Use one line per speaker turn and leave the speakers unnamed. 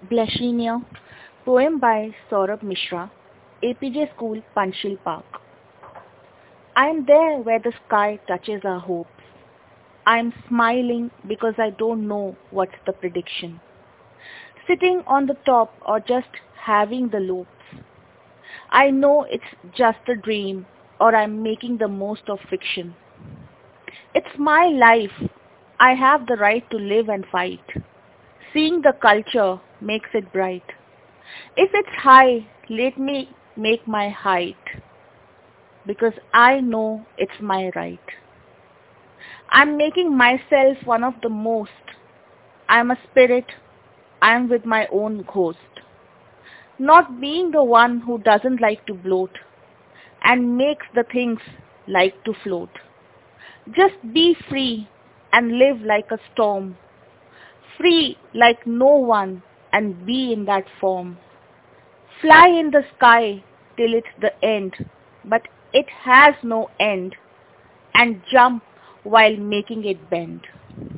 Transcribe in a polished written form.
Blashenia, poem by Saurabh Mishra, APJ School, Panchsheel Park. I am there where the sky touches our hopes. I am smiling because I don't know what's the prediction. Sitting on the top or just having the loops. I know it's just a dream or I'm making the most of fiction. It's my life. I have the right to live and fight. Seeing the culture makes it bright. If it's high, let me make my height because I know it's my right. I'm making myself one of the most. I'm a spirit. I'm with my own ghost. Not being the one who doesn't like to bloat and makes the things like to float. Just be free and live like a storm. Free like no one and be in that form. Fly in the sky till it's the end, but it has no end, and jump while making it bend.